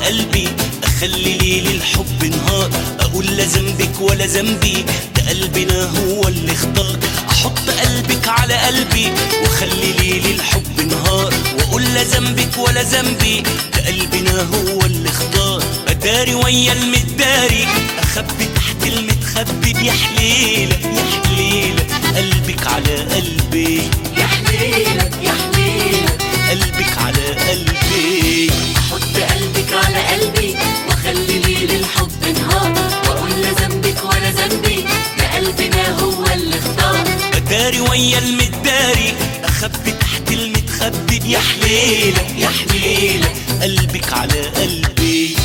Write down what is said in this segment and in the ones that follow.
قلبي، اخلي ليل الحب نهار، اقول لا ذنبك ولا ذنبي، ده قلبنا هو اللي اختار. احط قلبك على قلبي واخلي ليل الحب نهار، واقول لا ذنبك ولا ذنبي، ده قلبنا هو اللي اختار. اداري ويا المداري، اخبي تحت المتخبي، يا حليلة يا حليلة قلبك على قلبي، يا حليلة يا حليلة قلبك على قلبي. احط قلبك على قلبي واخلي ليل الحب نهار، واقول لا ذنبك ولا ذنبي، ده قلبنا هو اللي اختار. بداري ويا المداري، اخبي تحت المتخبي، يا حليلة يا حليلة قلبك على قلبي.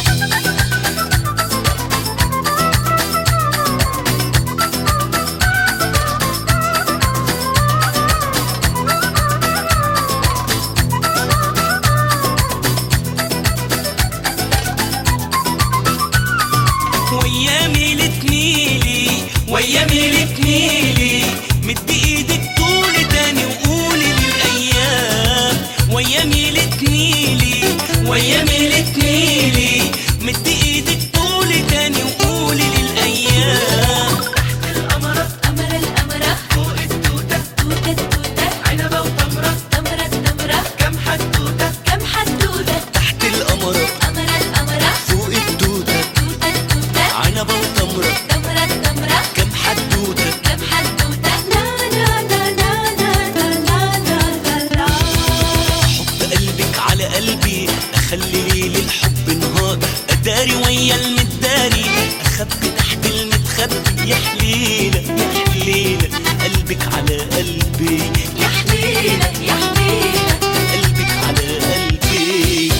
ويا ميلة ميلي ويا ميلة ميلي، مد ايدك طول تاني وقولي للايام. ويا ميلة ميلي ويا ميلة ميلي، مد ايدك طول تاني وقولي للايام. تحت القمرة قمرة القمرة، فوق التوتة توتة التوتة، عنبة وتمرة تمرة التمرة، كم حدوتة كم حدوتة. تحت القمرة قمرة القمرة، فوق التوتة توتة التوتة، عنبة وتمرة، تمرة التمرة، كم حدوتة كم حدوتة. لا لا لا لا لا لا لا لا لا. احط قلبك على قلبي، اخلي ليل الحب نهار، اداري ويا المداري، اخبي تحت المتخبي، يا حليلة يا حليلة قلبك على قلبي، يا حليلة يا حليلة قلبك على قلبي.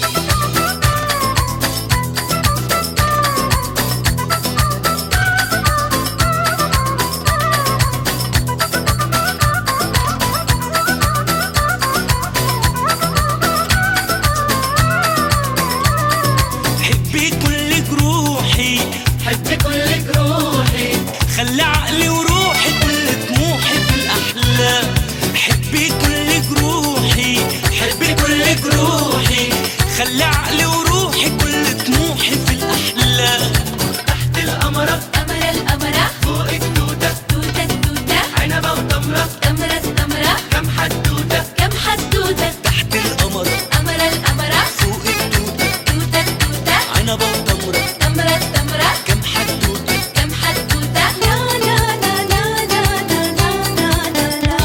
حبي كل جروحي، حب كل جروحي، خلي عقلي وروحي كل طموحي في الأحلام. حبي كل جروحي، حبي كل جروحي، خلي عقلي وروحي كل طموحي في الأحلام. تحت القمرة قمرة القمرة، فوق التوتة توتة التوتة، عنبة وتمرة تمرة التمرة، كم حدوتة كم حدوتة. تحت القمرة قمرة القمرة، فوق التوتة توتة التوتة، عنبة وتمرة، تمرة التمرة، كم حدوتة. كم حدوتة. لا لا لا لا لا لا لا لا لا.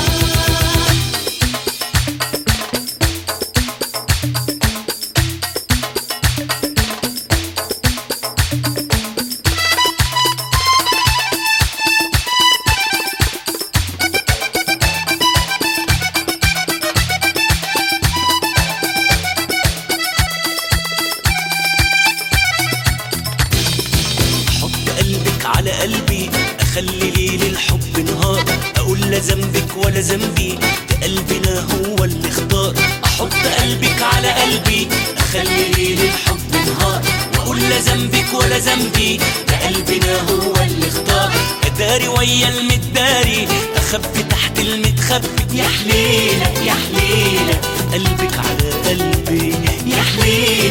احط قلبك على قلبي، اخلي ليل الحب نهار، اقول لا ذنبك ولا ذنبي، ده قلبنا هو اللي اختار. احط قلبك على قلبي، اخلي ليل الحب نهار، واقول لا ذنبك ولا ذنبي، ده قلبنا هو اللي اختار. اداري ويا المداري، اخبي تحت المتخبي، يا حليلة يا حليلة قلبك على قلبي، يا حليلة